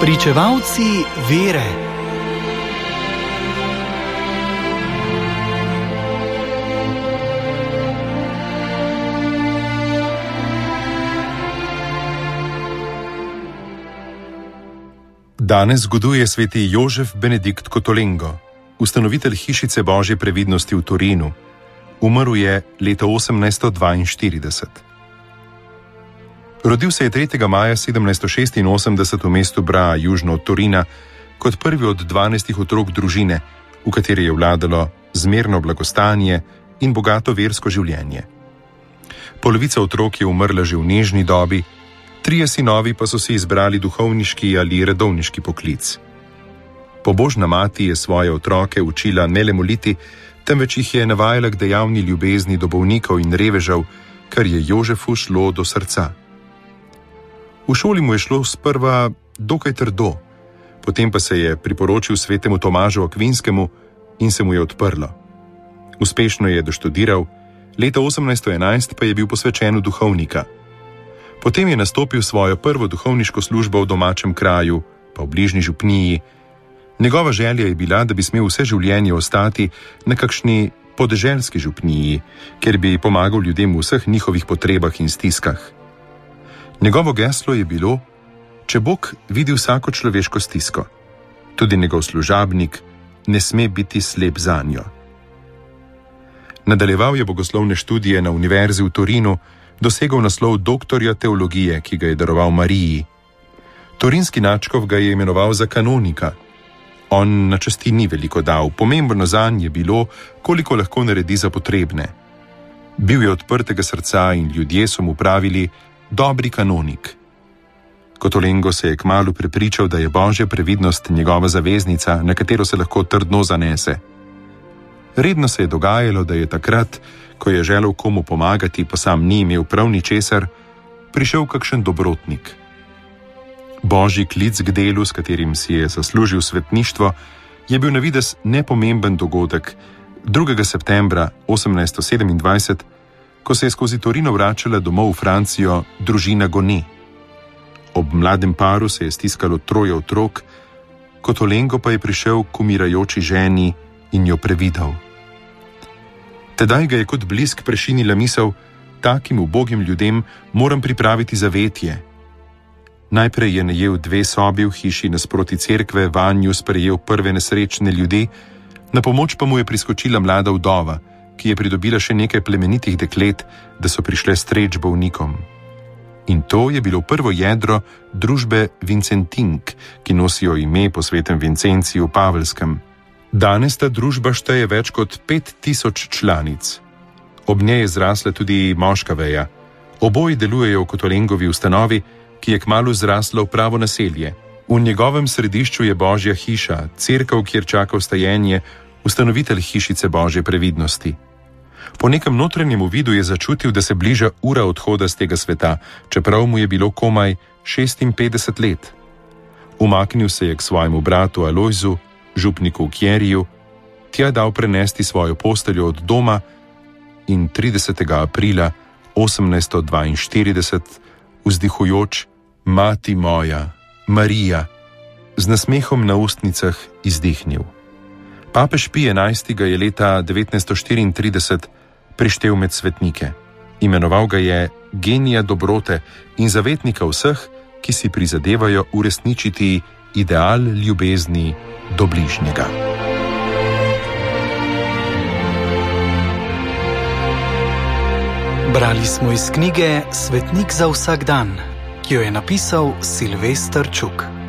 Pričevalci vere. Danes zgoduje sveti Jožef Benedikt Cotolengo, ustanovitelj hišice Božje previdnosti v Torinu. Umrl je leta 1842. Rodil se je 3. maja 1786 v mestu Bra, južno od Torina, kot prvi od 12 otrok družine, v kateri je vladalo zmerno blagostanje in bogato versko življenje. Polovica otrok je umrla že v nežni dobi, 3 sinovi pa so si izbrali duhovniški ali redovniški poklic. Pobožna mati je svoje otroke učila ne le moliti, temveč jih je navajala k dejavni ljubezni do bolnikov in revežev, kar je Jožefu šlo do srca. V šoli mu je šlo sprva dokaj trdo, potem pa se je priporočil svetemu Tomažu Akvinskemu in se mu je odprlo. Uspešno je doštudiral, leta 1811 pa je bil posvečen v duhovnika. Potem je nastopil svojo prvo duhovniško službo v domačem kraju, pa v bližnji župniji. Njegova želja je bila, da bi smel vse življenje ostati na kakšni podeželski župniji, kjer bi pomagal ljudem v vseh njihovih potrebah in stiskah. Njegovo geslo je bilo: če Bog vidi vsako človeško stisko, tudi njegov služabnik ne sme biti slep zanjo. Nadaljeval je bogoslovne študije na univerzi v Torinu, dosegel naslov doktorja teologije, ki ga je daroval Mariji. Torinski nadškof ga je imenoval za kanonika. On na časti ni veliko dal, pomembno zanj je bilo, koliko lahko naredi za potrebne. Bil je odprtega srca in ljudje so mu pravili dobri kanonik. Cotolengo se je kmalu prepričal, da je Božja previdnost njegova zaveznica, na katero se lahko trdno zanese. Redno se je dogajalo, da je takrat, ko je želel komu pomagati, pa sam ni imel prav ničesar, prišel kakšen dobrotnik. Božji klic k delu, s katerim si je zaslužil svetništvo, je bil na videz nepomemben dogodek 2. septembra 1827, ko se je skozi Torino vračala domov v Francijo družina Gonet. Ob mladem paru se je stiskalo 3 otrok, Cotolengo pa je prišel k umirajoči ženi in jo previdel. Tedaj ga je kot blisk prešinila misel: takim ubogim ljudem moram pripraviti zavetje. Najprej je najel 2 sobi v hiši nasproti cerkve, vanju sprejel prve nesrečne ljudi, na pomoč pa mu je priskočila mlada vdova, ki je pridobila še nekaj plemenitih deklet, da so prišle streč bolnikom. In to je bilo prvo jedro družbe Vincentink, ki nosijo ime po svetem Vincenciju Pavelskem. Danes ta družba šteje več kot 5000 članic. Ob njej je zrasla tudi moška veja. Oboji delujejo v Cotolengovi ustanovi, ki je kmalu zrasla v pravo naselje. V njegovem središču je Božja hiša, cerkev, kjer čaka vstajenje, ustanovitelj hišice Božje previdnosti. Po nekem notranjem uvidu je začutil, da se bliža ura odhoda z tega sveta, čeprav mu je bilo komaj 56 let. Umaknil se je k svojemu bratu Alojzu, župniku v Kjeriju, tja dal prenesti svojo posteljo od doma in 30. aprila 1842, vzdihujoč Mati moja, Marija, z nasmehom na ustnicah izdihnil. Papež Pij XI. Je leta 1934 prištel med svetnike. Imenoval ga je genija dobrote in zavetnika vseh, ki si prizadevajo uresničiti ideal ljubezni do bližnjega. Brali smo iz knjige Svetnik za vsak dan, ki jo je napisal Silvester Čuk.